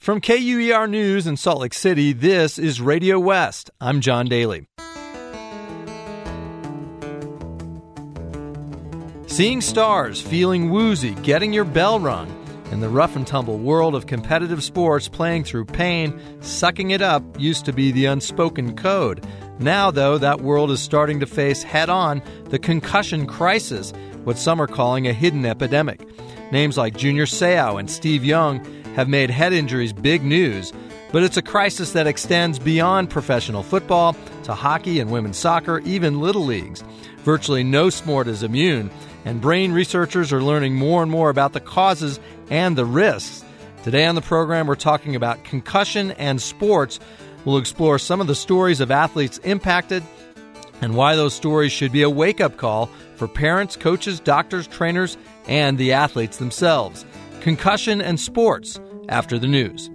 From KUER News in Salt Lake City, this is Radio West. I'm John Daly. Seeing stars, feeling woozy, getting your bell rung. In the rough-and-tumble world of competitive sports, playing through pain, sucking it up used to be the unspoken code. Now, though, that world is starting to face head-on the concussion crisis, what some are calling a hidden epidemic. Names like Junior Seau and Steve Young have made head injuries big news, but it's a crisis that extends beyond professional football to hockey and women's soccer, even little leagues. Virtually no sport is immune, and brain researchers are learning more and more about the causes and the risks. Today on the program, we're talking about concussion and sports. We'll explore some of the stories of athletes impacted and why those stories should be a wake-up call for parents, coaches, doctors, trainers, and the athletes themselves. Concussion and sports after the news.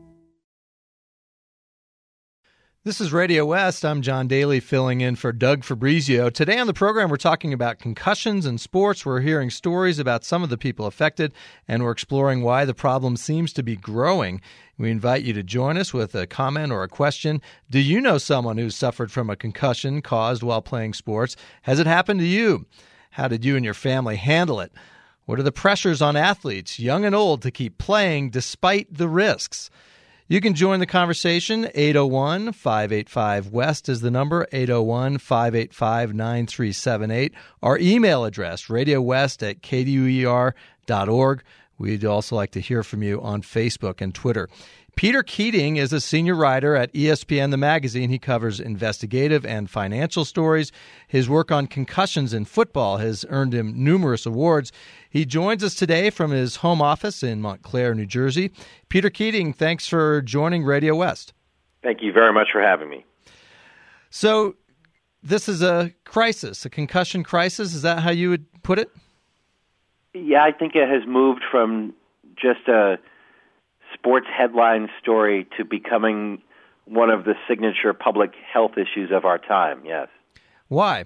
This is Radio West. I'm John Daly filling in for Doug Fabrizio. Today on the program, we're talking about concussions and sports. We're hearing stories about some of the people affected, and we're exploring why the problem seems to be growing. We invite you to join us with a comment or a question. Do you know someone who's suffered from a concussion caused while playing sports? Has it happened to you? How did you and your family handle it? What are the pressures on athletes, young and old, to keep playing despite the risks? You can join the conversation. 801-585-WEST is the number, 801-585-9378. Our email address, radiowest@kduer.org. We'd also like to hear from you on Facebook and Twitter. Peter Keating is a senior writer at ESPN The Magazine. He covers investigative and financial stories. His work on concussions in football has earned him numerous awards. He joins us today from his home office in Montclair, New Jersey. Peter Keating, thanks for joining Radio West. Thank you very much for having me. So this is a crisis, a concussion crisis. Is that how you would put it? Yeah, I think it has moved from just a sports headline story to becoming one of the signature public health issues of our time, yes. Why?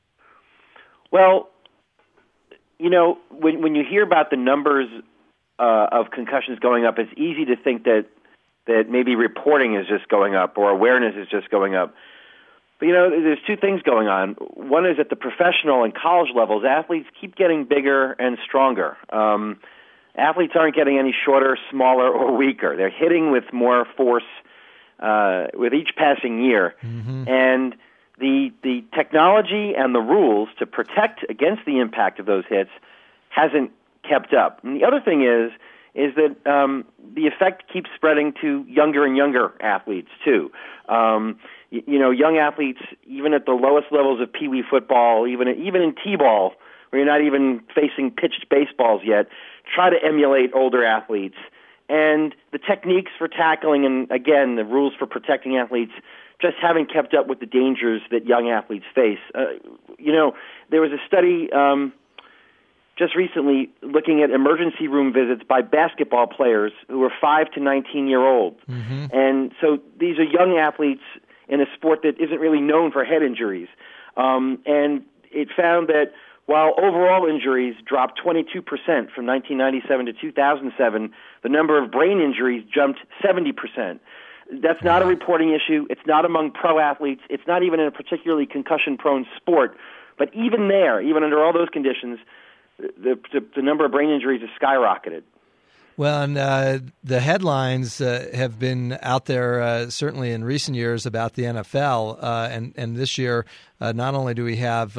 Well, you know, when you hear about the numbers of concussions going up, it's easy to think that maybe reporting is just going up or awareness is just going up. But, you know, there's two things going on. One is at the professional and college levels, athletes keep getting bigger and stronger. Athletes aren't getting any shorter, smaller, or weaker. They're hitting with more force with each passing year. Mm-hmm. And the technology and the rules to protect against the impact of those hits hasn't kept up. And the other thing is that the effect keeps spreading to younger and younger athletes, too. You know, young athletes, even at the lowest levels of Pee Wee football, even in T-ball, where you're not even facing pitched baseballs yet, try to emulate older athletes. And the techniques for tackling and, again, the rules for protecting athletes just haven't kept up with the dangers that young athletes face. You know, there was a study just recently looking at emergency room visits by basketball players who were 5 to 19-year-olds. Mm-hmm. And so these are young athletes in a sport that isn't really known for head injuries. And it found that while overall injuries dropped 22% from 1997 to 2007, the number of brain injuries jumped 70%. That's not a reporting issue. It's not among pro athletes. It's not even in a particularly concussion-prone sport. But even there, even under all those conditions, the number of brain injuries has skyrocketed. Well, and the headlines have been out there certainly in recent years about the NFL, and this year not only do we have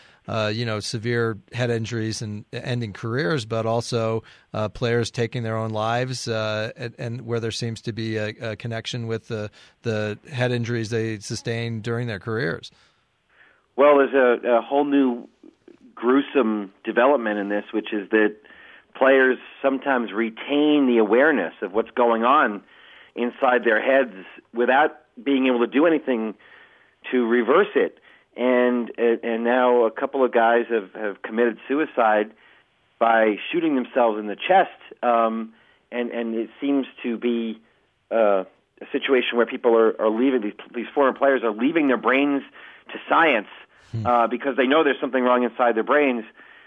severe head injuries and ending careers, but also players taking their own lives, and where there seems to be a connection with the head injuries they sustained during their careers. Well, there's a whole new gruesome development in this, which is that players sometimes retain the awareness of what's going on inside their heads without being able to do anything to reverse it. And now a couple of guys have committed suicide by shooting themselves in the chest, and it seems to be a situation where people are leaving, these former players are leaving their brains to science because they know there's something wrong inside their brains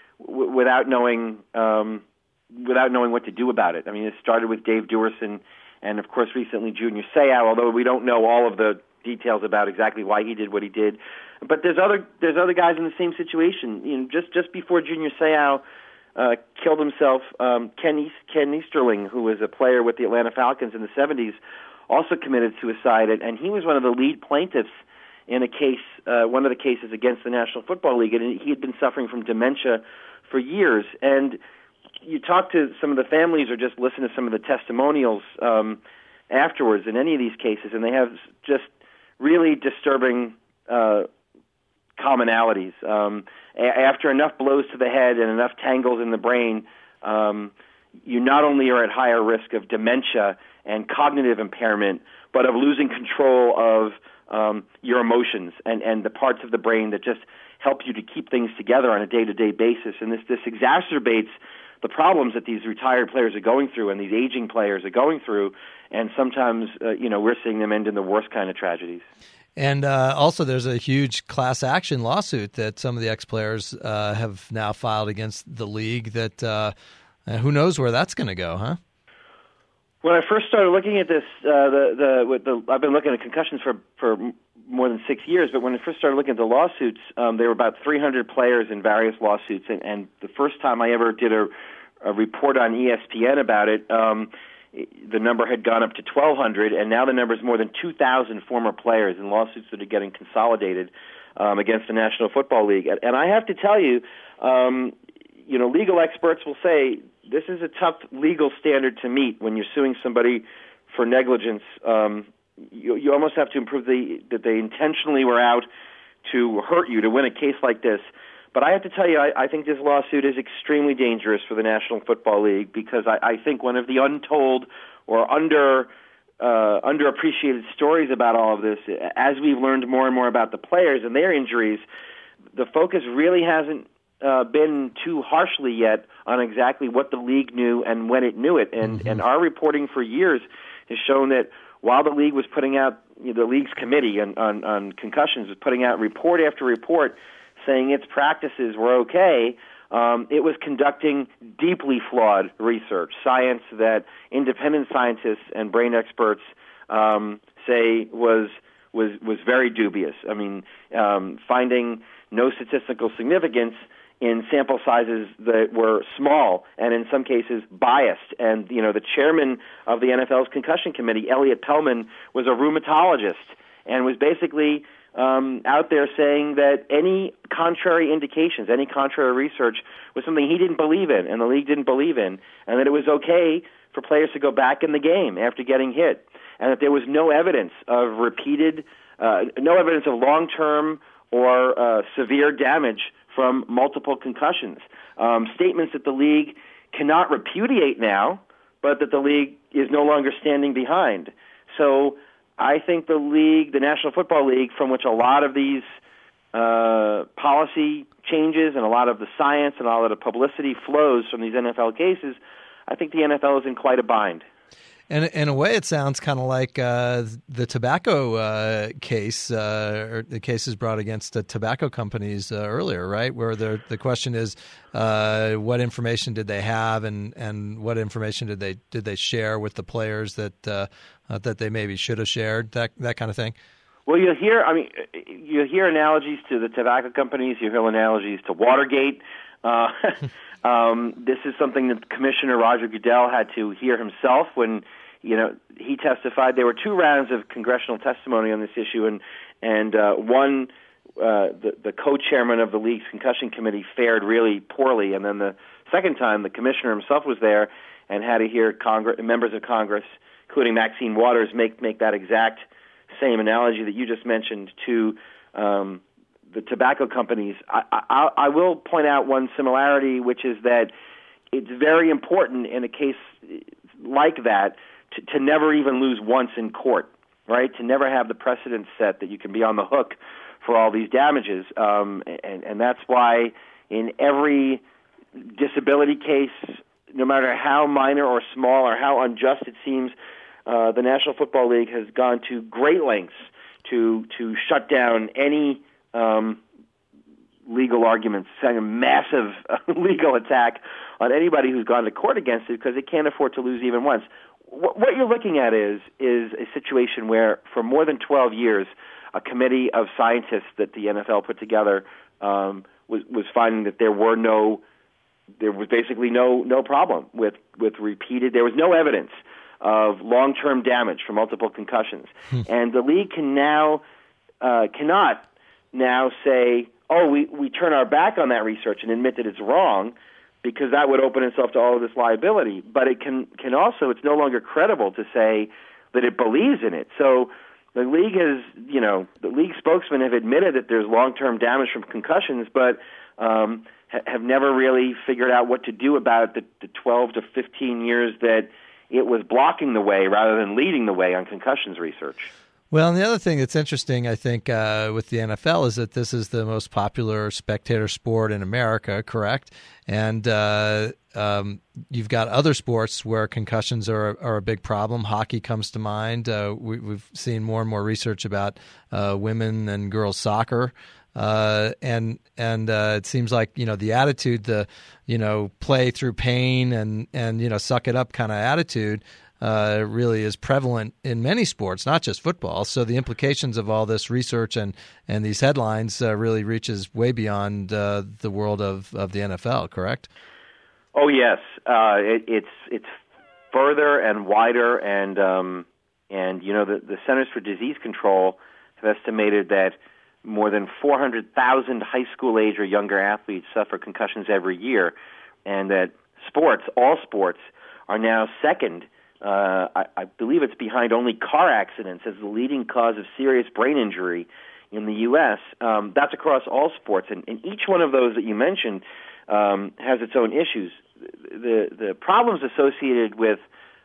without knowing what to do about it. I mean, it started with Dave Duerson and of course recently Junior Seau, although we don't know all of the details about exactly why he did what he did. But there's other guys in the same situation. Just before Junior Seau killed himself, Ken Easterling, who was a player with the Atlanta Falcons in the 70s, also committed suicide, and he was one of the lead plaintiffs in a case, one of the cases against the National Football League, and he had been suffering from dementia for years. And you talk to some of the families or just listen to some of the testimonials afterwards in any of these cases, and they have just really disturbing commonalities. After enough blows to the head and enough tangles in the brain, you not only are at higher risk of dementia and cognitive impairment, but of losing control of your emotions and the parts of the brain that just help you to keep things together on a day-to-day basis. And this exacerbates the problems that these retired players are going through and these aging players are going through. And sometimes, we're seeing them end in the worst kind of tragedies. And also there's a huge class action lawsuit that some of the ex-players have now filed against the league that who knows where that's going to go, huh? When I first started looking at this, I've been looking at concussions for more than 6 years, but when I first started looking at the lawsuits, there were about 300 players in various lawsuits, and the first time I ever did a report on ESPN about it, the number had gone up to 1,200, and now the number is more than 2,000 former players in lawsuits that are getting consolidated against the National Football League. And I have to tell you, legal experts will say this is a tough legal standard to meet when you're suing somebody for negligence. You almost have to prove that they intentionally were out to hurt you to win a case like this. But I have to tell you, I think this lawsuit is extremely dangerous for the National Football League because I think one of the untold or underappreciated stories about all of this, as we've learned more and more about the players and their injuries, the focus really hasn't been too harshly yet on exactly what the league knew and when it knew it. And our reporting for years has shown that while the league was putting out, the league's committee on concussions was putting out report after report saying its practices were okay, it was conducting deeply flawed research, science that independent scientists and brain experts say was very dubious. I mean, finding no statistical significance in sample sizes that were small and in some cases biased. And, the chairman of the NFL's concussion committee, Elliot Pellman, was a rheumatologist and was basically out there saying that any contrary indications, any contrary research was something he didn't believe in and the league didn't believe in, and that it was okay for players to go back in the game after getting hit, and that there was no evidence of no evidence of long-term or severe damage from multiple concussions. Statements that the league cannot repudiate now, but that the league is no longer standing behind. So I think the league, the National Football League, from which a lot of these policy changes and a lot of the science and all of the publicity flows from these NFL cases, I think the NFL is in quite a bind. And in a way, it sounds kind of like the tobacco case, or the cases brought against the tobacco companies earlier, right? Where the question is, what information did they have, and what information did they share with the players that they maybe should have shared, that kind of thing. Well, you hear analogies to the tobacco companies. You hear analogies to Watergate. This is something that Commissioner Roger Goodell had to hear himself when, he testified. There were two rounds of congressional testimony on this issue, and one, the co-chairman of the league's concussion committee fared really poorly, and then the second time, the commissioner himself was there and had to hear members of Congress, including Maxine Waters, make that exact same analogy that you just mentioned to the tobacco companies. I will point out one similarity, which is that it's very important in a case like that to never even lose once in court, right? To never have the precedent set that you can be on the hook for all these damages. And that's why in every disability case, no matter how minor or small or how unjust it seems, the National Football League has gone to great lengths to shut down any legal arguments, saying a massive legal attack on anybody who's gone to court against it because they can't afford to lose even once. what you're looking at is a situation where for more than 12 years, a committee of scientists that the NFL put together was finding that there was basically no problem with repeated. There was no evidence of long-term damage from multiple concussions, and the league cannot now say, "Oh, we turn our back on that research and admit that it's wrong," because that would open itself to all of this liability. But it can also, it's no longer credible to say that it believes in it. So the league the league spokesmen have admitted that there's long-term damage from concussions, but have never really figured out what to do about the 12 to 15 years that it was blocking the way rather than leading the way on concussions research. Well, and the other thing that's interesting, I think, with the NFL is that this is the most popular spectator sport in America, correct? And you've got other sports where concussions are a big problem. Hockey comes to mind. We've seen more and more research about women and girls soccer. And it seems like, the attitude, play through pain and suck it up kind of attitude really is prevalent in many sports, not just football. So the implications of all this research and these headlines really reaches way beyond the world of the NFL, correct? Oh, yes. It's further and wider, and the Centers for Disease Control have estimated that more than 400,000 high school age or younger athletes suffer concussions every year, and that all sports, are now second. I believe it's behind only car accidents as the leading cause of serious brain injury in the U.S. That's across all sports, and each one of those that you mentioned has its own issues. The problems associated with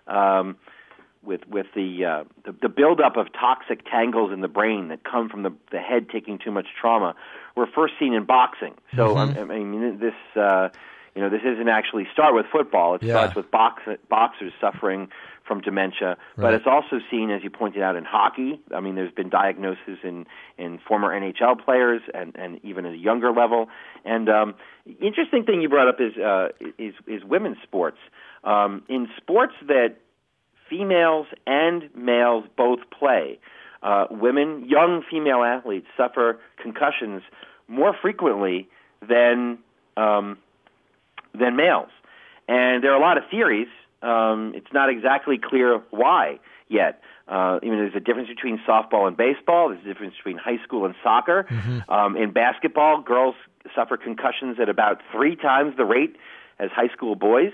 the buildup of toxic tangles in the brain that come from the head taking too much trauma were first seen in boxing. So this isn't actually start with football. It starts with boxers suffering from dementia, but it's also seen, as you pointed out, in hockey. I mean, there's been diagnoses in former NHL players and even at a younger level. And interesting thing you brought up is women's sports. In sports that females and males both play, young female athletes suffer concussions more frequently than males. And there are a lot of theories. It's not exactly clear why yet. There's a difference between softball and baseball. There's a difference between high school and soccer. Mm-hmm. In basketball, girls suffer concussions at about 3 times the rate as high school boys.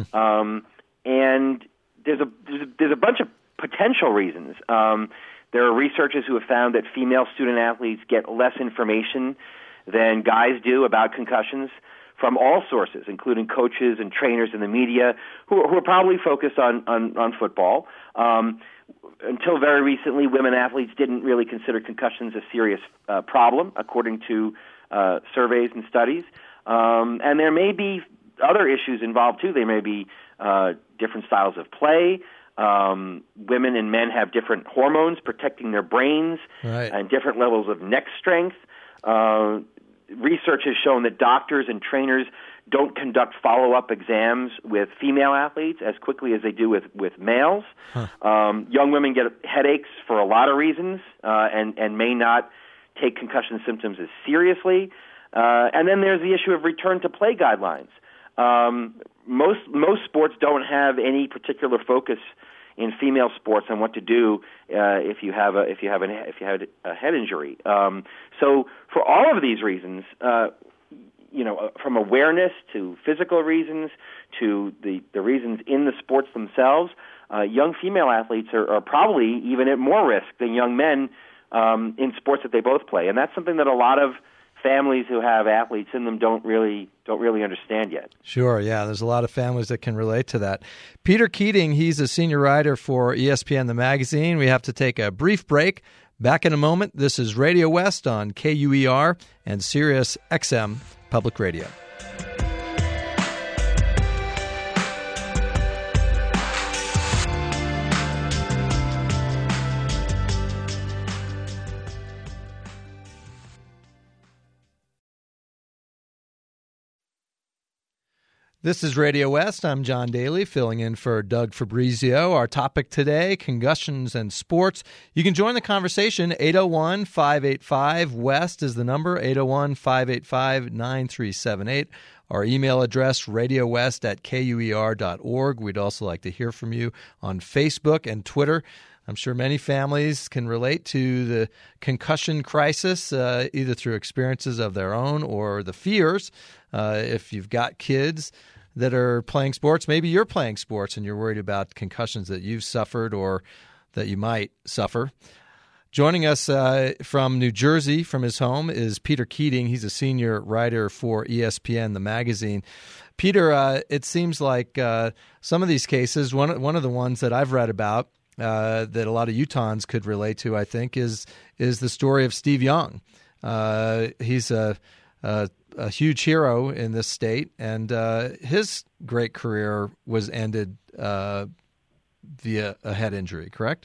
And there's a bunch of potential reasons. There are researchers who have found that female student athletes get less information than guys do about concussions from all sources, including coaches and trainers in the media, who are probably focused on football. Until very recently, women athletes didn't really consider concussions a serious problem, according to surveys and studies. And there may be other issues involved, too. There may be different styles of play. Women and men have different hormones protecting their brains, right, and different levels of neck strength. Research has shown that doctors and trainers don't conduct follow-up exams with female athletes as quickly as they do with males. Young women get headaches for a lot of reasons and may not take concussion symptoms as seriously. And then there's the issue of return-to-play guidelines. Most sports don't have any particular focus in female sports on what to do if you had a head injury. So for all of these reasons, from awareness to physical reasons to the reasons in the sports themselves, young female athletes are probably even at more risk than young men in sports that they both play, and that's something that a lot of families who have athletes in them don't really understand yet. Sure, yeah. There's a lot of families that can relate to that. Peter Keating, he's a senior writer for ESPN The Magazine. We have to take a brief break. Back in a moment. This is Radio West on KUER and Sirius XM Public Radio. This is Radio West. I'm John Daly, filling in for Doug Fabrizio. Our topic today, concussions and sports. You can join the conversation. 801-585-WEST is the number, 801-585-9378. Our email address, radiowest@kuer.org. We'd also like to hear from you on Facebook and Twitter. I'm sure many families can relate to the concussion crisis, either through experiences of their own or the fears. If you've got kids that are playing sports, maybe you're playing sports and you're worried about concussions that you've suffered or that you might suffer. Joining us from New Jersey, from his home, is Peter Keating. He's a senior writer for ESPN, the magazine. Peter, it seems like some of these cases, one of the ones that I've read about that a lot of Utahns could relate to, I think, is the story of Steve Young. He's a huge hero in this state, and his great career was ended via a head injury, correct?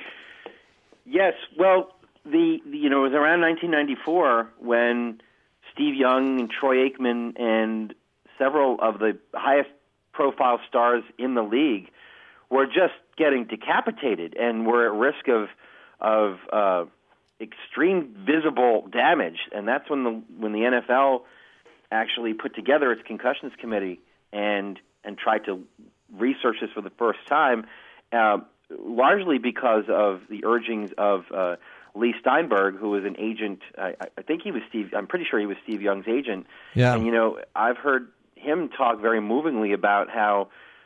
Yes. Well, it was around 1994 when Steve Young and Troy Aikman and several of the highest profile stars in the league were just getting decapitated and were at risk of extreme visible damage. And that's when the NFL actually put together its concussions committee and tried to research this for the first time, largely because of the urgings of Lee Steinberg, who was an agent. I think he was Steve. I'm pretty sure he was Steve Young's agent. Yeah. And I've heard him talk very movingly about how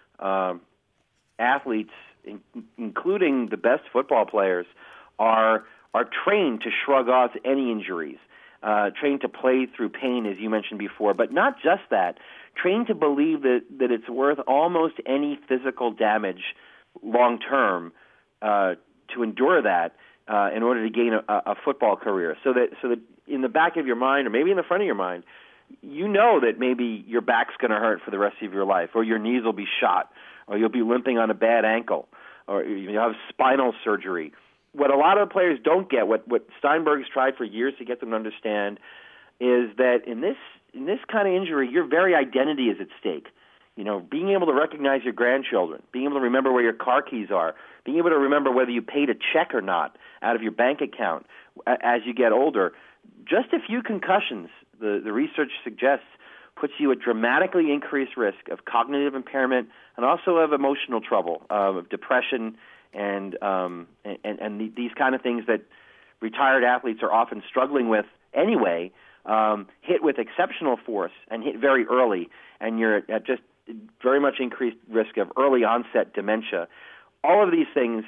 athletes, including the best football players, are trained to shrug off any injuries, trained to play through pain, as you mentioned before, but not just that, trained to believe that it's worth almost any physical damage long term to endure that in order to gain a football career. So that in the back of your mind, or maybe in the front of your mind, you know that maybe your back's going to hurt for the rest of your life, or your knees will be shot, or you'll be limping on a bad ankle, or you'll have spinal surgery. What a lot of players don't get, what Steinberg's tried for years to get them to understand, is that in this kind of injury, your very identity is at stake. Being able to recognize your grandchildren, being able to remember where your car keys are, being able to remember whether you paid a check or not out of your bank account as you get older. Just a few concussions, the research suggests, puts you at dramatically increased risk of cognitive impairment and also of emotional trouble, of depression, and these kind of things that retired athletes are often struggling with anyway, hit with exceptional force and hit very early, and you're at just very much increased risk of early onset dementia. All of these things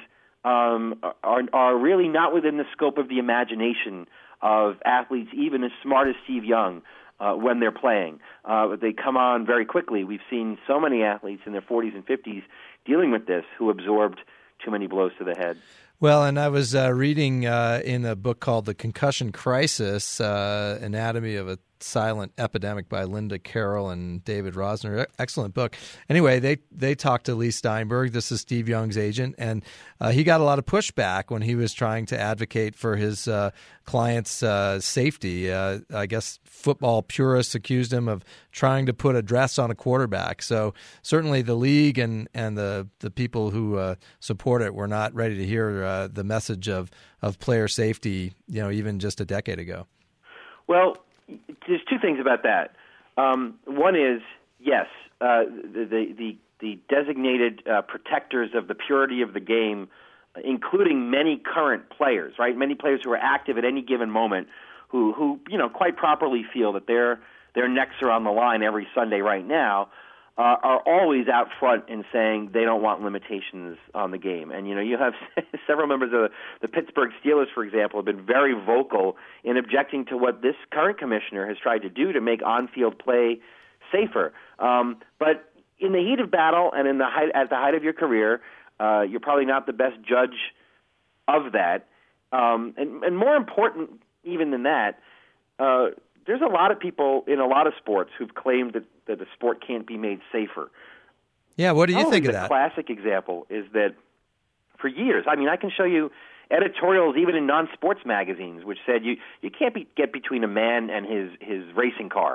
are really not within the scope of the imagination of athletes, even as smart as Steve Young, when they're playing. They come on very quickly. We've seen so many athletes in their 40s and 50s dealing with this who absorbed too many blows to the head. Well, and I was reading in a book called The Concussion Crisis, Anatomy of a Silent Epidemic by Linda Carroll and David Rosner. Excellent book. Anyway, they talked to Lee Steinberg. This is Steve Young's agent, and he got a lot of pushback when he was trying to advocate for his client's safety. I guess football purists accused him of trying to put a dress on a quarterback. So certainly the league and the people who support it were not ready to hear the message of player safety, even just a decade ago. Well, there's two things about that. One is, yes, the designated protectors of the purity of the game, including many current players, right? Many players who are active at any given moment, who quite properly feel that their necks are on the line every Sunday right now, are always out front in saying they don't want limitations on the game. And, you have several members of the Pittsburgh Steelers, for example, have been very vocal in objecting to what this current commissioner has tried to do to make on-field play safer. But in the heat of battle and at the height of your career, you're probably not the best judge of that. And more important even than that, there's a lot of people in a lot of sports who've claimed that the sport can't be made safer. Yeah, what do you think of that? The classic example is that for years, I can show you editorials even in non-sports magazines which said you can't get between a man and his racing car.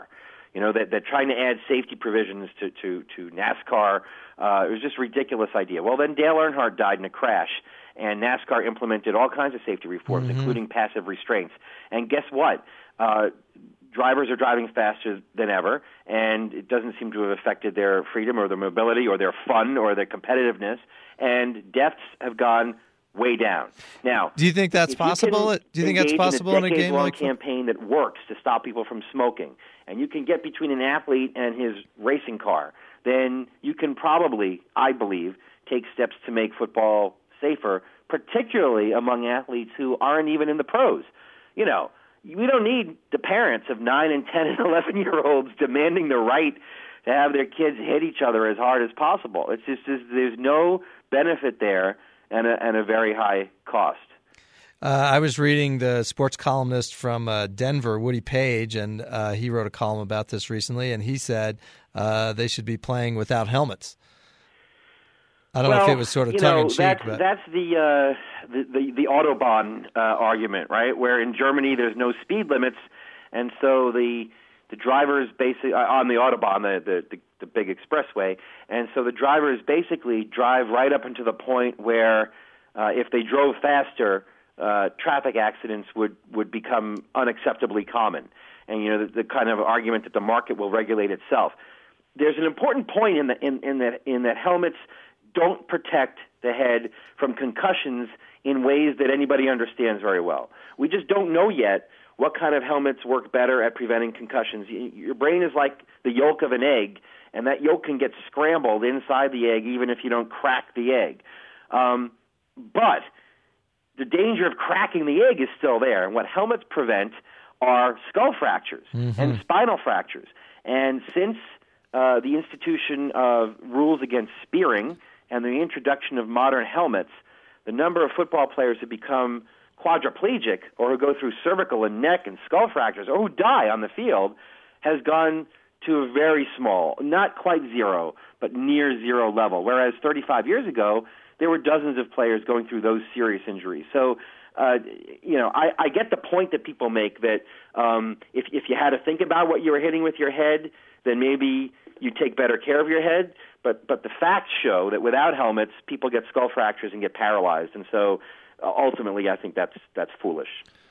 that trying to add safety provisions to NASCAR, it was just a ridiculous idea. Well, then Dale Earnhardt died in a crash, and NASCAR implemented all kinds of safety reforms, including passive restraints. And guess what? Drivers are driving faster than ever, and it doesn't seem to have affected their freedom or their mobility or their fun or their competitiveness, and deaths have gone way down. Now, do you think that's possible? Do you think that's possible in a game like campaign that works to stop people from smoking, and you can get between an athlete and his racing car, then you can probably, I believe, take steps to make football safer, particularly among athletes who aren't even in the pros. We don't need the parents of 9 and 10 and 11-year-olds demanding the right to have their kids hit each other as hard as possible. It's just there's no benefit there and a very high cost. I was reading the sports columnist from Denver, Woody Page, and he wrote a column about this recently, and he said they should be playing without helmets. I don't know if it was sort of tongue-in-cheek. That's the Autobahn argument, right, where in Germany there's no speed limits, and so the drivers basically on the Autobahn, the big expressway, and so the drivers basically drive right up until the point where if they drove faster, traffic accidents would become unacceptably common. And the kind of argument that the market will regulate itself. There's an important point in that helmets don't protect the head from concussions in ways that anybody understands very well. We just don't know yet what kind of helmets work better at preventing concussions. Your brain is like the yolk of an egg, and that yolk can get scrambled inside the egg even if you don't crack the egg. But the danger of cracking the egg is still there, and what helmets prevent are skull fractures and spinal fractures. And since the institution of rules against spearing and the introduction of modern helmets, the number of football players who become quadriplegic or who go through cervical and neck and skull fractures or who die on the field has gone to a very small, not quite zero, but near zero level, whereas 35 years ago, there were dozens of players going through those serious injuries. So, I get the point that people make that if you had to think about what you were hitting with your head, then maybe you take better care of your head. But the facts show that without helmets, people get skull fractures and get paralyzed. And so ultimately, I think that's foolish.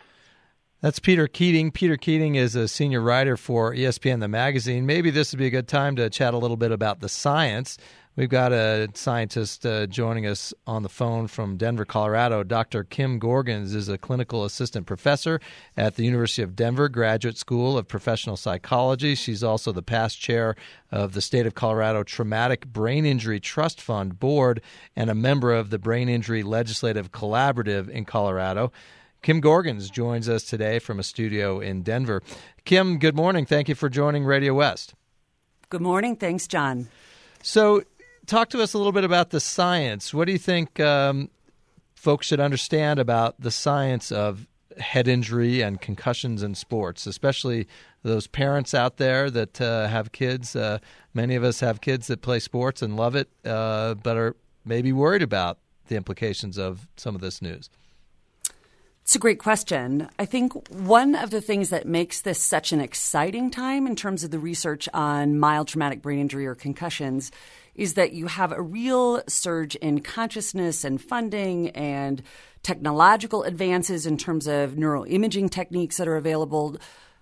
That's Peter Keating. Peter Keating is a senior writer for ESPN, the magazine. Maybe this would be a good time to chat a little bit about the science. We've got a scientist joining us on the phone from Denver, Colorado. Dr. Kim Gorgens is a clinical assistant professor at the University of Denver Graduate School of Professional Psychology. She's also the past chair of the State of Colorado Traumatic Brain Injury Trust Fund Board and a member of the Brain Injury Legislative Collaborative in Colorado. Kim Gorgens joins us today from a studio in Denver. Kim, good morning. Thank you for joining Radio West. Good morning. Thanks, John. So, talk to us a little bit about the science. What do you think folks should understand about the science of head injury and concussions in sports, especially those parents out there that have kids? Many of us have kids that play sports and love it, but are maybe worried about the implications of some of this news. It's a great question. I think one of the things that makes this such an exciting time in terms of the research on mild traumatic brain injury or concussions is that you have a real surge in consciousness and funding and technological advances in terms of neuroimaging techniques that are available.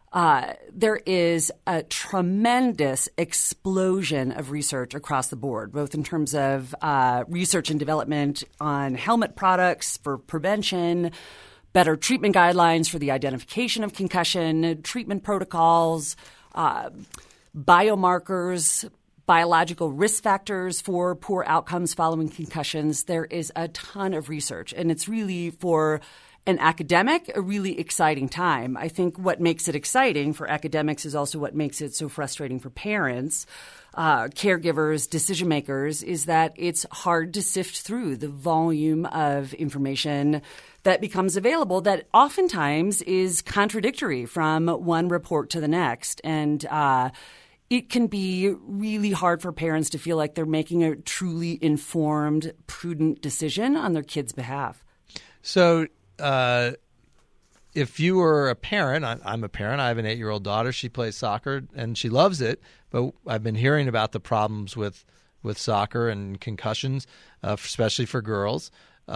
There is a tremendous explosion of research across the board, both in terms of research and development on helmet products for prevention, better treatment guidelines for the identification of concussion, treatment protocols, biomarkers, biological risk factors for poor outcomes following concussions. There is a ton of research, and it's really, for an academic, a really exciting time. I think what makes it exciting for academics is also what makes it so frustrating for parents, caregivers, decision makers, is that it's hard to sift through the volume of information that becomes available that oftentimes is contradictory from one report to the next. And it can be really hard for parents to feel like they're making a truly informed, prudent decision on their kids' behalf. So if you were a parent, I'm a parent. I have an 8-year-old daughter. She plays soccer and she loves it. But I've been hearing about the problems with soccer and concussions, especially for girls.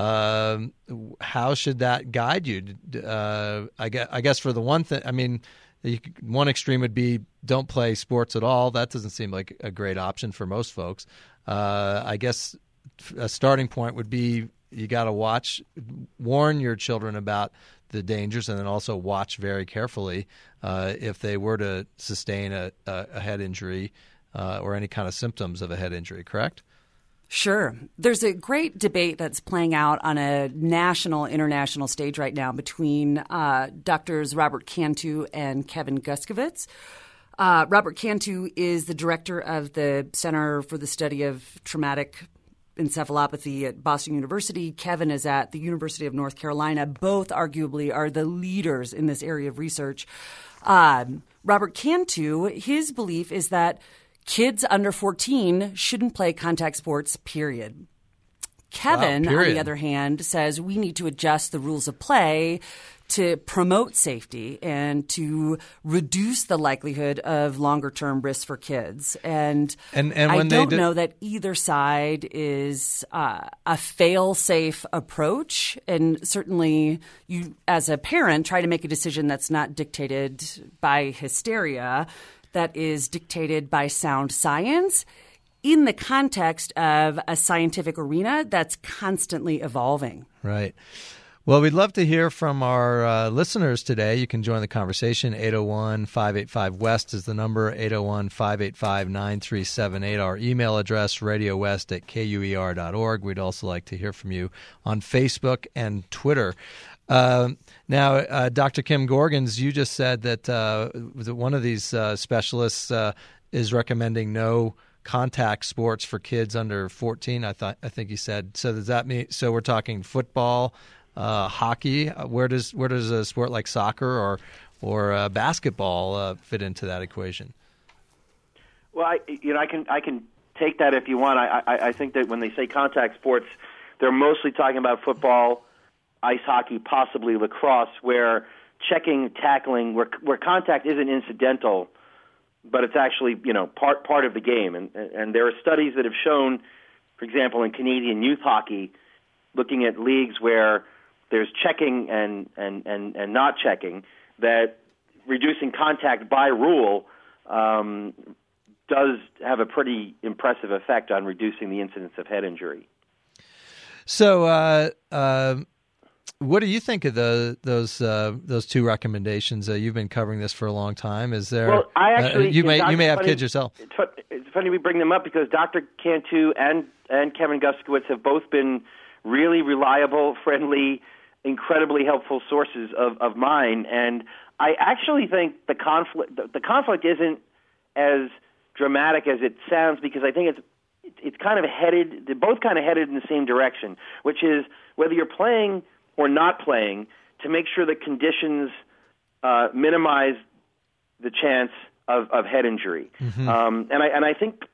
How should that guide you? I guess for the one thing, I mean, one extreme would be don't play sports at all. That doesn't seem like a great option for most folks. I guess a starting point would be you got to warn your children about the dangers, and then also watch very carefully if they were to sustain a head injury or any kind of symptoms of a head injury, correct? Sure. There's a great debate that's playing out on a national, international stage right now between doctors Robert Cantu and Kevin Guskiewicz. Robert Cantu is the director of the Center for the Study of Traumatic Encephalopathy at Boston University. Kevin is at the University of North Carolina. Both arguably are the leaders in this area of research. Robert Cantu, his belief is that kids under 14 shouldn't play contact sports, period. Kevin, on the other hand, says we need to adjust the rules of play to promote safety and to reduce the likelihood of longer-term risks for kids. And I don't know that either side is a fail-safe approach. And certainly you, as a parent, try to make a decision that's not dictated by hysteria, that is dictated by sound science in the context of a scientific arena that's constantly evolving. Right. Well, we'd love to hear from our listeners today. You can join the conversation. 801-585-WEST is the number, 801-585-9378. Our email address, radiowest@kuer.org. We'd also like to hear from you on Facebook and Twitter. Now, Dr. Kim Gorgens, you just said that one of these specialists is recommending no contact sports for kids under 14. I think you said. So does that mean? So we're talking football, hockey. Where does a sport like soccer or basketball fit into that equation? Well, I can take that if you want. I think that when they say contact sports, they're mostly talking about football, ice hockey, possibly lacrosse, where checking, tackling, where contact isn't incidental, but it's actually part of the game. And there are studies that have shown, for example, in Canadian youth hockey, looking at leagues where there's checking and not checking, that reducing contact by rule does have a pretty impressive effect on reducing the incidence of head injury. So, what do you think of those two recommendations? You've been covering this for a long time. Is there? Well, I actually you may have kids yourself. It's funny we bring them up because Dr. Cantu and Kevin Guskiewicz have both been really reliable, friendly, incredibly helpful sources of mine, and I actually think the conflict isn't as dramatic as it sounds, because I think it's kind of headed. They're both kind of headed in the same direction, which is whether you're playing or not playing, to make sure that conditions minimize the chance of head injury. Mm-hmm. And I think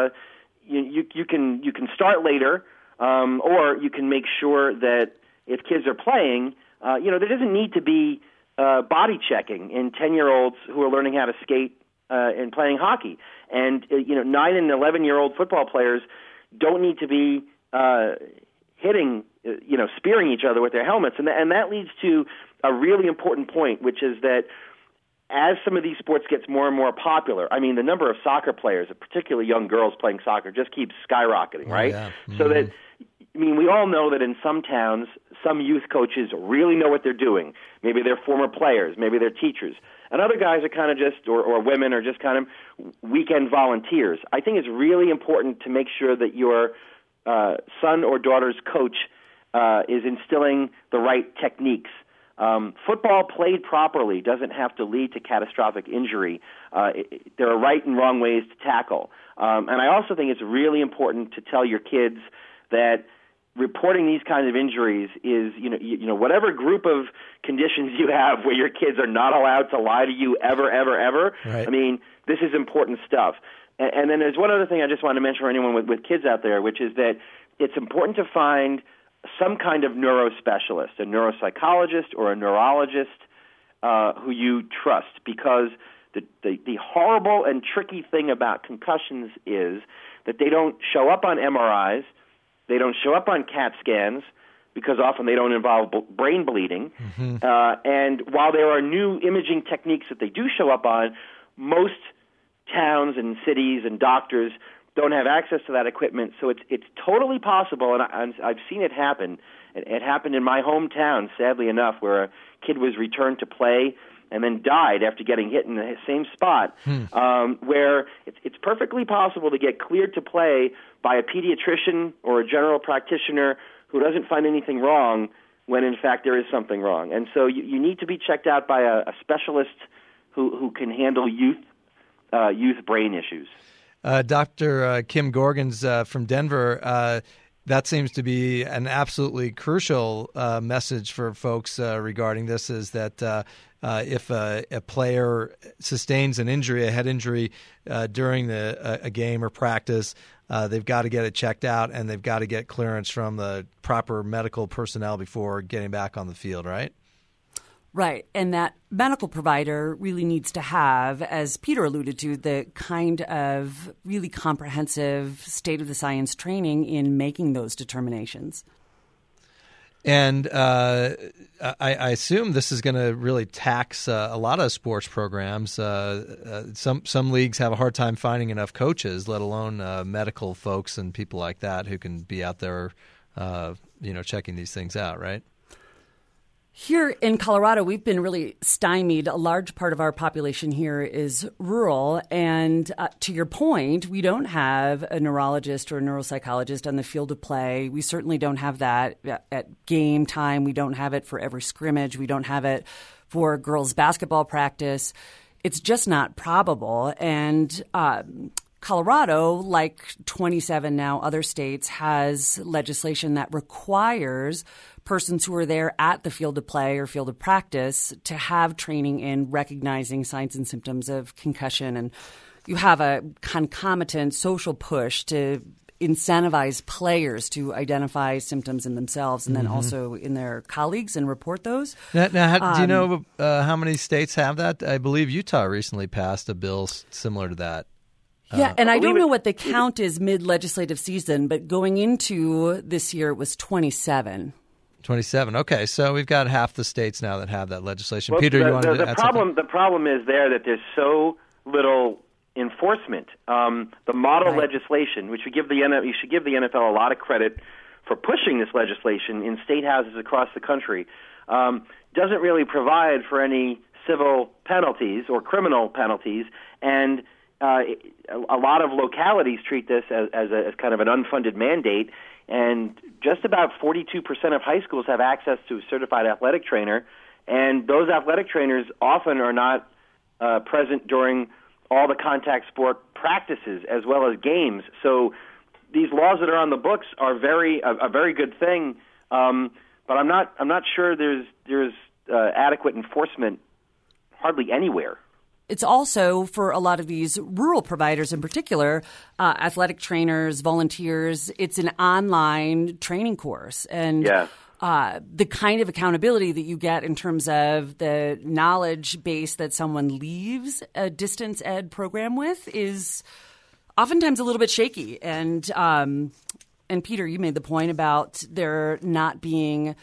you can start later, or you can make sure that if kids are playing, there doesn't need to be body checking in 10-year-olds who are learning how to skate and playing hockey. And 9 and 11-year-old football players don't need to be hitting, spearing each other with their helmets. And that leads to a really important point, which is that as some of these sports gets more and more popular, I mean, the number of soccer players, particularly young girls playing soccer, just keeps skyrocketing, right? Yeah. Mm-hmm. So that, we all know that in some towns, some youth coaches really know what they're doing. Maybe they're former players, maybe they're teachers. And other guys are kind of just, or women are just kind of weekend volunteers. I think it's really important to make sure that your son or daughter's coach is instilling the right techniques. Football played properly doesn't have to lead to catastrophic injury. There are right and wrong ways to tackle. And I also think it's really important to tell your kids that reporting these kinds of injuries is, whatever group of conditions you have where your kids are not allowed to lie to you ever, ever, ever. Right. I mean, this is important stuff. And then there's one other thing I just want to mention for anyone with kids out there, which is that it's important to find some kind of neurospecialist, a neuropsychologist or a neurologist, who you trust, because the horrible and tricky thing about concussions is that they don't show up on MRIs, they don't show up on CAT scans, because often they don't involve brain bleeding. Mm-hmm. And while there are new imaging techniques that they do show up on, most towns and cities and doctors don't have access to that equipment. So it's totally possible, and I've seen it happen. It happened in my hometown, sadly enough, where a kid was returned to play and then died after getting hit in the same spot, where it's perfectly possible to get cleared to play by a pediatrician or a general practitioner who doesn't find anything wrong when, in fact, there is something wrong. And so you need to be checked out by a specialist who can handle youth brain issues. Dr. Kim Gorgans from Denver, that seems to be an absolutely crucial message for folks regarding this, is that if a player sustains an injury, a head injury during a game or practice, they've got to get it checked out, and they've got to get clearance from the proper medical personnel before getting back on the field, right? Right. And that medical provider really needs to have, as Peter alluded to, the kind of really comprehensive state-of-the-science training in making those determinations. And I assume this is going to really tax a lot of sports programs. Some leagues have a hard time finding enough coaches, let alone medical folks and people like that who can be out there, checking these things out, right? Here in Colorado, we've been really stymied. A large part of our population here is rural. And to your point, we don't have a neurologist or a neuropsychologist on the field of play. We certainly don't have that at game time. We don't have it for every scrimmage. We don't have it for girls' basketball practice. It's just not probable. And Colorado, like 27 now other states, has legislation that requires persons who are there at the field of play or field of practice to have training in recognizing signs and symptoms of concussion. And you have a concomitant social push to incentivize players to identify symptoms in themselves and then also in their colleagues and report those. Now do you know how many states have that? I believe Utah recently passed a bill similar to that. Yeah, and I don't know what the count is mid-legislative season, but going into this year, it was 27. 27. Okay, so we've got half the states now that have that legislation. Well, Peter, you wanted to add something? The problem is there that there's so little enforcement. The model legislation, which you should give the NFL a lot of credit for pushing this legislation in state houses across the country, doesn't really provide for any civil penalties or criminal penalties, and a lot of localities treat this as kind of an unfunded mandate, and just about 42% of high schools have access to a certified athletic trainer, and those athletic trainers often are not present during all the contact sport practices as well as games. So these laws that are on the books are a very good thing, but I'm not sure there's adequate enforcement hardly anywhere. It's also, for a lot of these rural providers in particular, athletic trainers, volunteers, it's an online training course. And the kind of accountability that you get in terms of the knowledge base that someone leaves a distance ed program with is oftentimes a little bit shaky. And Peter, you made the point about there not being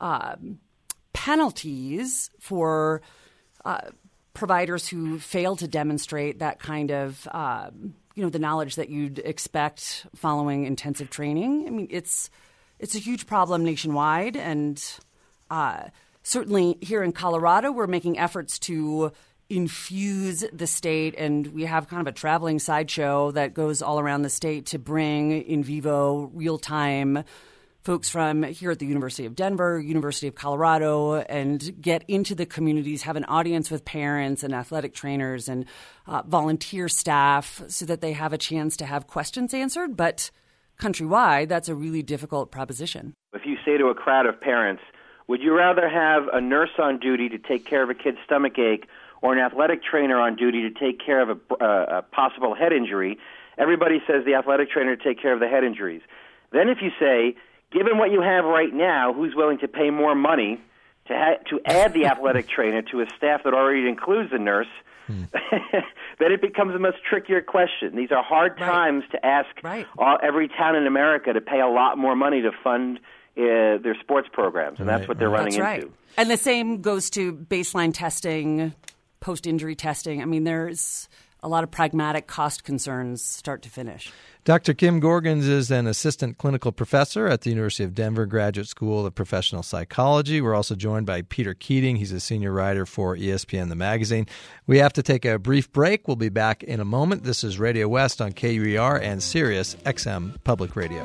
penalties for providers who fail to demonstrate that kind of, the knowledge that you'd expect following intensive training. I mean, it's a huge problem nationwide, and certainly here in Colorado, we're making efforts to infuse the state, and we have kind of a traveling sideshow that goes all around the state to bring in vivo, real-time folks from here at the University of Denver, University of Colorado, and get into the communities, have an audience with parents and athletic trainers and volunteer staff so that they have a chance to have questions answered. But countrywide, that's a really difficult proposition. If you say to a crowd of parents, would you rather have a nurse on duty to take care of a kid's stomach ache or an athletic trainer on duty to take care of a possible head injury, everybody says the athletic trainer to take care of the head injuries. Then if you say, given what you have right now, who's willing to pay more money to add the athletic trainer to a staff that already includes the nurse, then it becomes a much trickier question. These are hard times to ask every town in America to pay a lot more money to fund their sports programs, and that's what they're running into. And the same goes to baseline testing, post-injury testing. I mean, there's a lot of pragmatic cost concerns start to finish. Dr. Kim Gorgens is an assistant clinical professor at the University of Denver Graduate School of Professional Psychology. We're also joined by Peter Keating. He's a senior writer for ESPN The Magazine. We have to take a brief break. We'll be back in a moment. This is Radio West on KUER and Sirius XM Public Radio.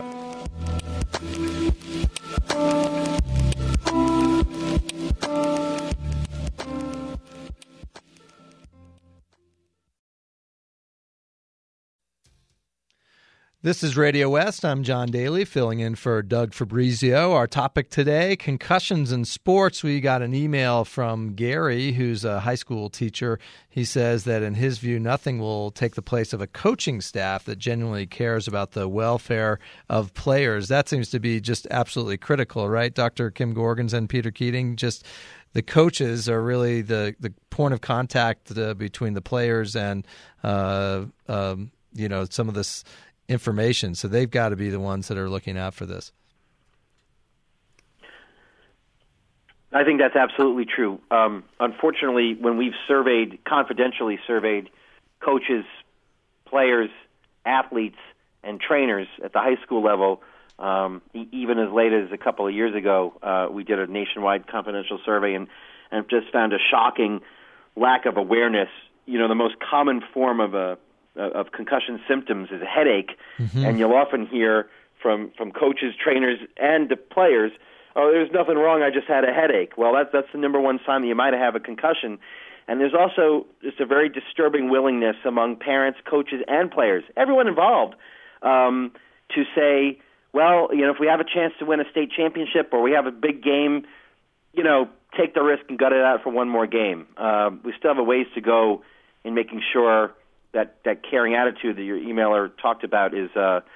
This is Radio West. I'm John Daly, filling in for Doug Fabrizio. Our topic today, concussions in sports. We got an email from Gary, who's a high school teacher. He says that in his view, nothing will take the place of a coaching staff that genuinely cares about the welfare of players. That seems to be just absolutely critical, right, Dr. Kim Gorgens and Peter Keating? Just the coaches are really the point of contact between the players and, some of this information, so they've got to be the ones that are looking out for this. I think that's absolutely true. Unfortunately, when we've confidentially surveyed coaches, players, athletes, and trainers at the high school level, even as late as a couple of years ago, we did a nationwide confidential survey and just found a shocking lack of awareness. You know, the most common form of concussion symptoms is a headache, and you'll often hear from coaches, trainers, and the players, "Oh, there's nothing wrong, I just had a headache." Well, that's the number one sign that you might have a concussion. And there's also just a very disturbing willingness among parents, coaches, and players, everyone involved, to say, well, if we have a chance to win a state championship or we have a big game, take the risk and gut it out for one more game. We still have a ways to go in making sure that caring attitude that your emailer talked about is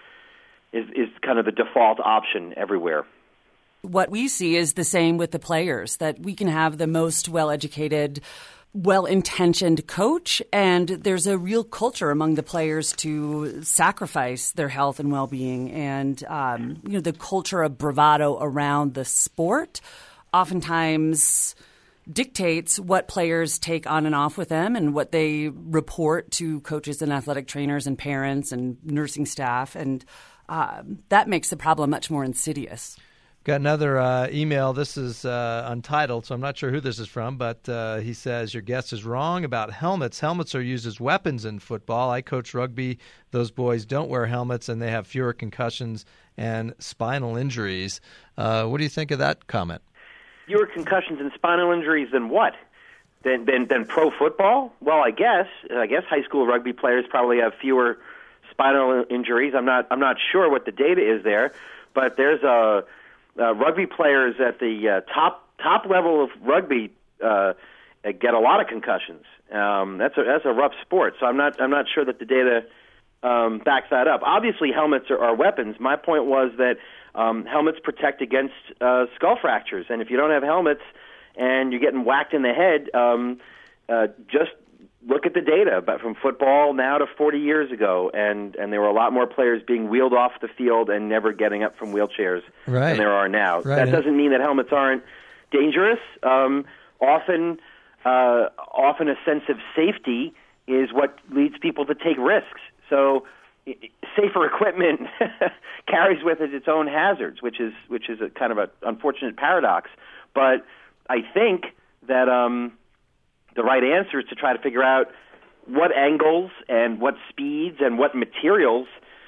kind of the default option everywhere. What we see is the same with the players, that we can have the most well-educated, well-intentioned coach, and there's a real culture among the players to sacrifice their health and well-being. And, the culture of bravado around the sport oftentimes dictates what players take on and off with them and what they report to coaches and athletic trainers and parents and nursing staff. And that makes the problem much more insidious. Got another email. This is untitled, so I'm not sure who this is from, but he says, your guest is wrong about helmets. Helmets are used as weapons in football. I coach rugby. Those boys don't wear helmets, and they have fewer concussions and spinal injuries. What do you think of that comment? Fewer concussions and spinal injuries than what? Than pro football? Well, I guess high school rugby players probably have fewer spinal injuries. I'm not sure what the data is there, but there's rugby players at the top level of rugby get a lot of concussions. That's a rough sport. So I'm not sure that the data backs that up. Obviously, helmets are weapons. My point was that helmets protect against skull fractures, and if you don't have helmets and you're getting whacked in the head, just look at the data. But from football now to 40 years ago, and there were a lot more players being wheeled off the field and never getting up from wheelchairs than there are now. Right. That doesn't mean that helmets aren't dangerous. Often a sense of safety is what leads people to take risks. So safer equipment carries with it its own hazards, which is a kind of an unfortunate paradox. But I think that the right answer is to try to figure out what angles and what speeds and what materials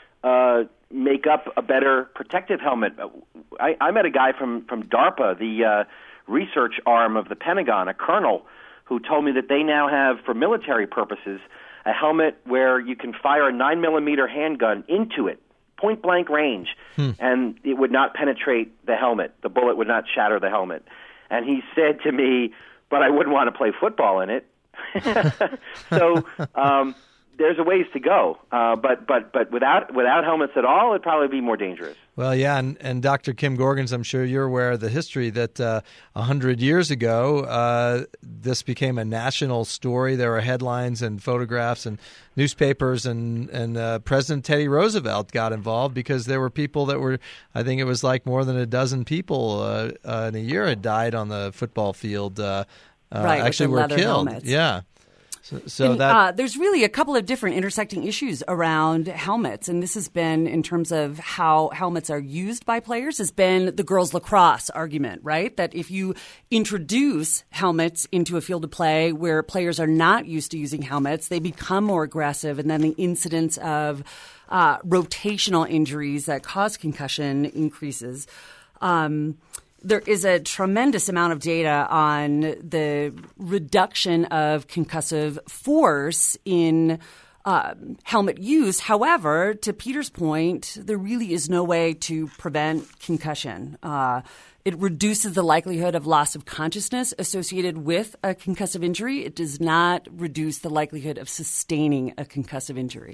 make up a better protective helmet. I met a guy from DARPA, the research arm of the Pentagon, a colonel, who told me that they now have, for military purposes, a helmet where you can fire a 9mm handgun into it, point-blank range, and it would not penetrate the helmet. The bullet would not shatter the helmet. And he said to me, but I wouldn't want to play football in it. So there's a ways to go. But without helmets at all, it'd probably be more dangerous. Well, yeah, and Dr. Kim Gorgans, I'm sure you're aware of the history that 100 years ago, this became a national story. There were headlines and photographs and newspapers, and President Teddy Roosevelt got involved because there were people that were, I think it was like more than a dozen people in a year had died on the football field. Actually were killed. Helmets. Yeah. So that there's really a couple of different intersecting issues around helmets, and this has been in terms of how helmets are used by players has been the girls' lacrosse argument, right? That if you introduce helmets into a field of play where players are not used to using helmets, they become more aggressive, and then the incidence of rotational injuries that cause concussion increases. There is a tremendous amount of data on the reduction of concussive force in helmet use. However, to Peter's point, there really is no way to prevent concussion. It reduces the likelihood of loss of consciousness associated with a concussive injury. It does not reduce the likelihood of sustaining a concussive injury.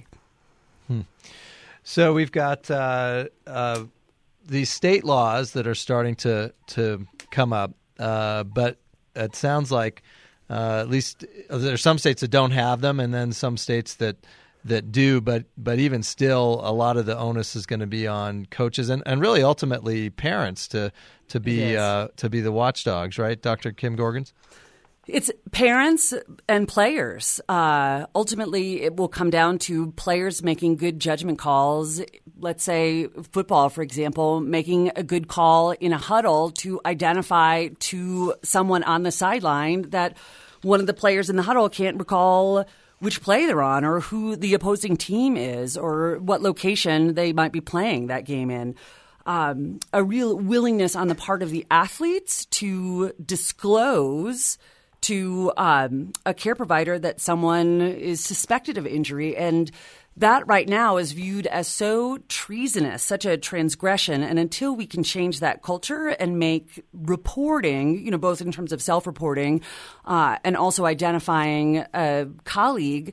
So we've got these state laws that are starting to come up, but it sounds like at least there are some states that don't have them, and then some states that do. But even still, a lot of the onus is going to be on coaches and really ultimately parents to be the watchdogs, right, Dr. Kim Gorgans? It's parents and players. Ultimately, it will come down to players making good judgment calls. Let's say football, for example, making a good call in a huddle to identify to someone on the sideline that one of the players in the huddle can't recall which play they're on or who the opposing team is or what location they might be playing that game in. A real willingness on the part of the athletes to disclose to a care provider that someone is suspected of injury. And that right now is viewed as so treasonous, such a transgression. And until we can change that culture and make reporting, both in terms of self-reporting and also identifying a colleague,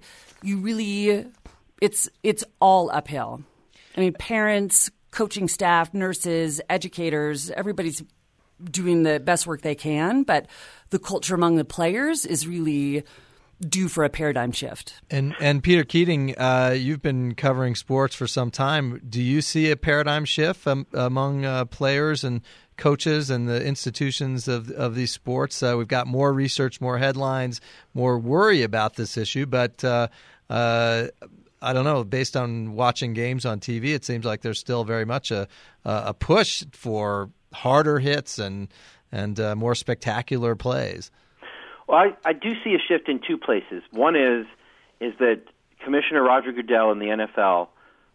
it's all uphill. I mean, parents, coaching staff, nurses, educators, everybody's doing the best work they can, but the culture among the players is really due for a paradigm shift. And Peter Keating, you've been covering sports for some time. Do you see a paradigm shift among players and coaches and the institutions of these sports? We've got more research, more headlines, more worry about this issue, but I don't know. Based on watching games on TV, it seems like there's still very much a push for harder hits and more spectacular plays. Well, I do see a shift in two places. One is that Commissioner Roger Goodell and the NFL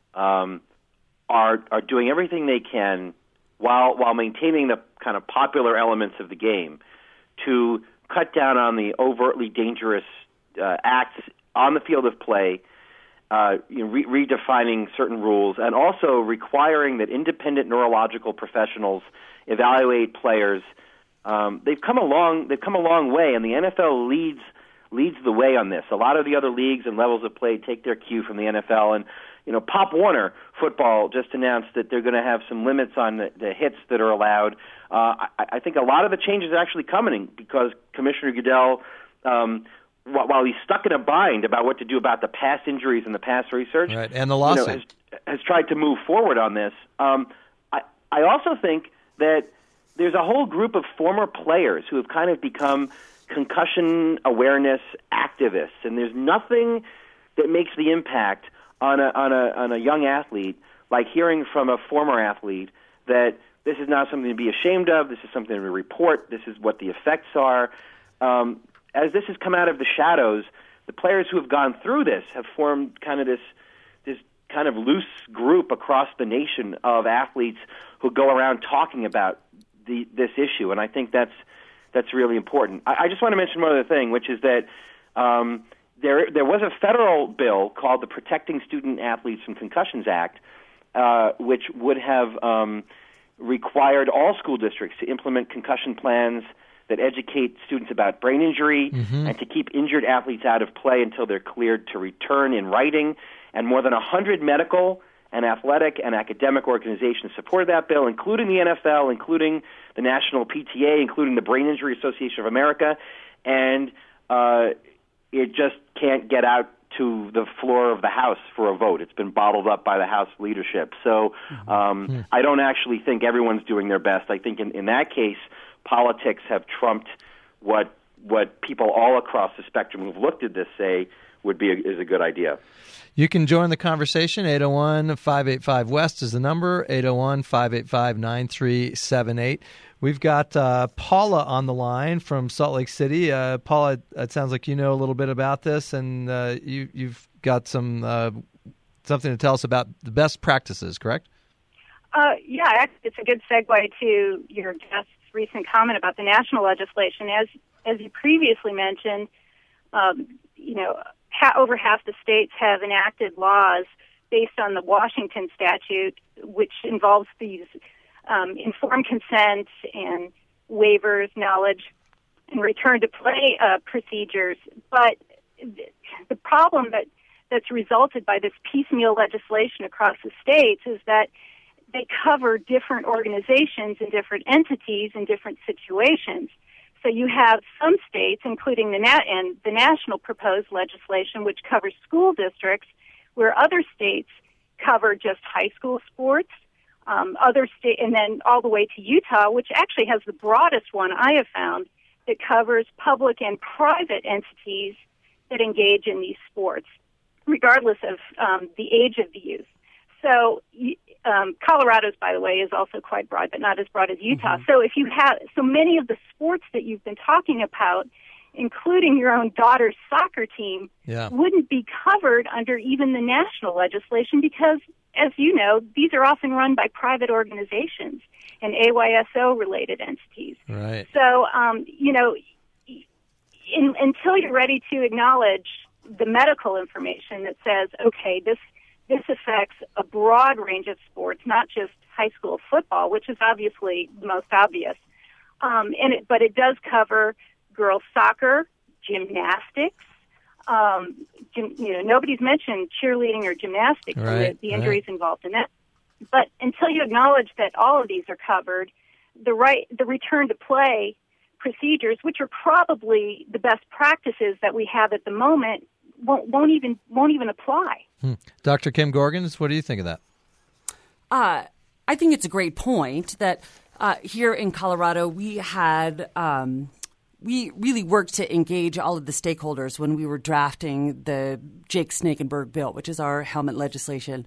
are doing everything they can while maintaining the kind of popular elements of the game to cut down on the overtly dangerous acts on the field of play, redefining certain rules, and also requiring that independent neurological professionals evaluate players. They've come a long way, and the NFL leads the way on this. A lot of the other leagues and levels of play take their cue from the NFL, and Pop Warner football just announced that they're going to have some limits on the hits that are allowed. I think a lot of the changes are actually coming because Commissioner Goodell, while he's stuck in a bind about what to do about the past injuries and the past research, right, and the lawsuit, has tried to move forward on this. I also think that there's a whole group of former players who have kind of become concussion awareness activists, and there's nothing that makes the impact on a young athlete like hearing from a former athlete that this is not something to be ashamed of, this is something to report, this is what the effects are. As this has come out of the shadows, the players who have gone through this have formed kind of this kind of loose group across the nation of athletes who go around talking about this issue, and I think that's really important. I just want to mention one other thing, which is that there was a federal bill called the Protecting Student Athletes from Concussions Act, which would have required all school districts to implement concussion plans that educate students about brain injury and to keep injured athletes out of play until they're cleared to return in writing. And more than 100 medical and athletic and academic organizations supported that bill, including the NFL, including the National PTA, including the Brain Injury Association of America. And it just can't get out to the floor of the House for a vote. It's been bottled up by the House leadership. So I don't actually think everyone's doing their best. I think in that case, politics have trumped what people all across the spectrum who've looked at this say is a good idea. You can join the conversation. 801-585-WEST is the number, 801-585-9378. We've got Paula on the line from Salt Lake City. Paula, it sounds like you know a little bit about this, and you've got something to tell us about the best practices, correct? Yeah, it's a good segue to your guest's recent comment about the national legislation. As you previously mentioned, over half the states have enacted laws based on the Washington statute, which involves these informed consent and waivers, knowledge, and return to play procedures. But the problem that's resulted by this piecemeal legislation across the states is that they cover different organizations and different entities in different situations. So you have some states, including the national proposed legislation, which covers school districts, where other states cover just high school sports. And then all the way to Utah, which actually has the broadest one I have found, that covers public and private entities that engage in these sports, regardless of the age of the youth. So Colorado's, by the way, is also quite broad, but not as broad as Utah. So if you have so many of the sports that you've been talking about, including your own daughter's soccer team, wouldn't be covered under even the national legislation because, as you know, these are often run by private organizations and AYSO-related entities. Right. So, until you're ready to acknowledge the medical information that says, okay, this affects a broad range of sports, not just high school football, which is obviously the most obvious, but it does cover girls' soccer, gymnastics. Nobody's mentioned cheerleading or gymnastics and the injuries involved in that. But until you acknowledge that all of these are covered, the return to play procedures, which are probably the best practices that we have at the moment, won't even apply. Dr. Kim Gorgans, what do you think of that? I think it's a great point that here in Colorado we had we really worked to engage all of the stakeholders when we were drafting the Jake Snakenberg bill, which is our helmet legislation.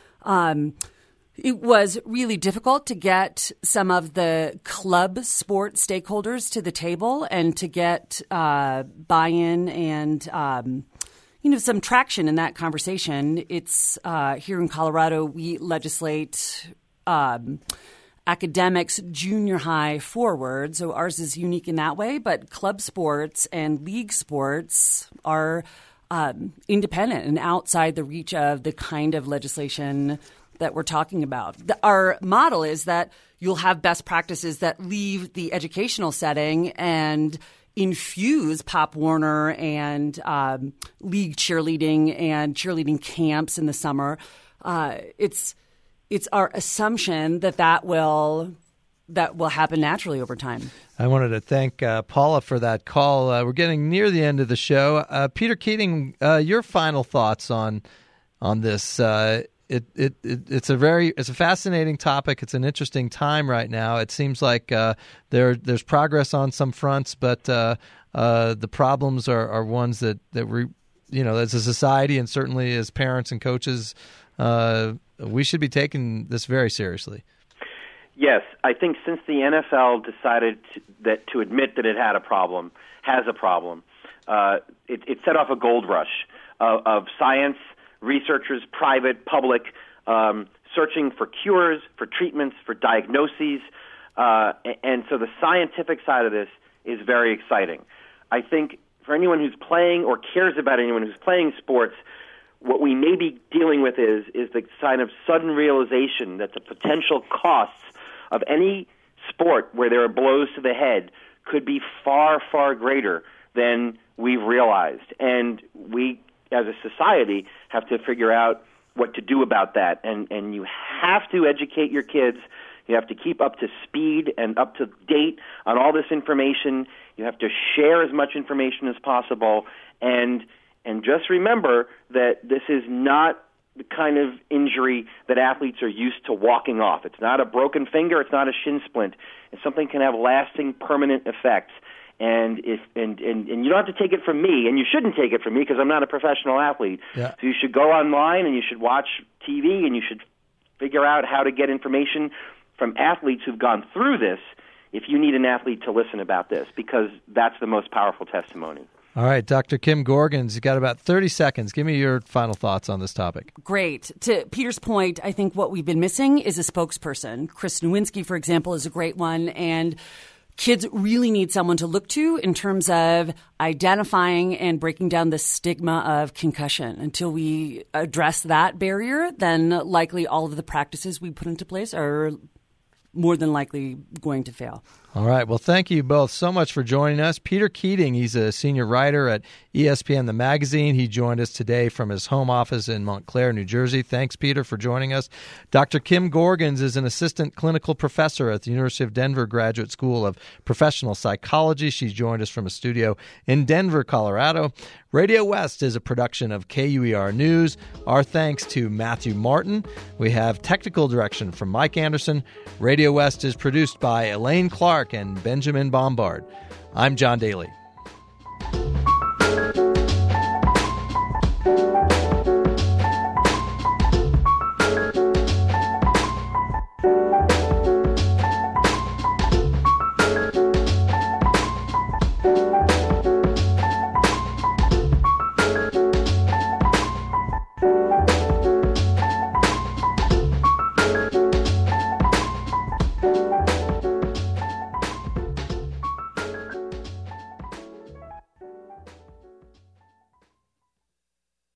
It was really difficult to get some of the club sport stakeholders to the table and to get buy-in and some traction in that conversation. It's here in Colorado, we legislate academics junior high forward, so ours is unique in that way, but club sports and league sports are independent and outside the reach of the kind of legislation that we're talking about. Our model is that you'll have best practices that leave the educational setting and infuse Pop Warner and league cheerleading and cheerleading camps in the summer. It's our assumption that will happen naturally over time. I wanted to thank Paula for that call. We're getting near the end of the show. Peter Keating, your final thoughts on this? It's a fascinating topic. It's an interesting time right now. It seems like there's progress on some fronts, but the problems are ones that we, as a society and certainly as parents and coaches, we should be taking this very seriously. Yes, I think since the NFL decided to admit that it has a problem, it set off a gold rush of science, researchers, private, public, searching for cures, for treatments, for diagnoses. And so the scientific side of this is very exciting. I think for anyone who's playing or cares about anyone who's playing sports, what we may be dealing with is the sign of sudden realization that the potential costs of any sport where there are blows to the head could be far, far greater than we've realized. And we, as a society, have to figure out what to do about that. And you have to educate your kids. You have to keep up to speed and up to date on all this information. You have to share as much information as possible. And just remember that this is not the kind of injury that athletes are used to walking off. It's not a broken finger. It's not a shin splint. It's something can have lasting, permanent effects. And you don't have to take it from me, and you shouldn't take it from me because I'm not a professional athlete. Yeah. So you should go online and you should watch TV and you should figure out how to get information from athletes who've gone through this if you need an athlete to listen about this, because that's the most powerful testimony. All right, Dr. Kim Gorgans, you got about 30 seconds. Give me your final thoughts on this topic. Great. To Peter's point, I think what we've been missing is a spokesperson. Chris Nowinski, for example, is a great one, and kids really need someone to look to in terms of identifying and breaking down the stigma of concussion. Until we address that barrier, then likely all of the practices we put into place are more than likely going to fail. All right. Well, thank you both so much for joining us. Peter Keating, he's a senior writer at ESPN The Magazine. He joined us today from his home office in Montclair, New Jersey. Thanks, Peter, for joining us. Dr. Kim Gorgans is an assistant clinical professor at the University of Denver Graduate School of Professional Psychology. She joined us from a studio in Denver, Colorado. Radio West is a production of KUER News. Our thanks to Matthew Martin. We have technical direction from Mike Anderson. Radio West is produced by Elaine Clark and Benjamin Bombard. I'm John Daly.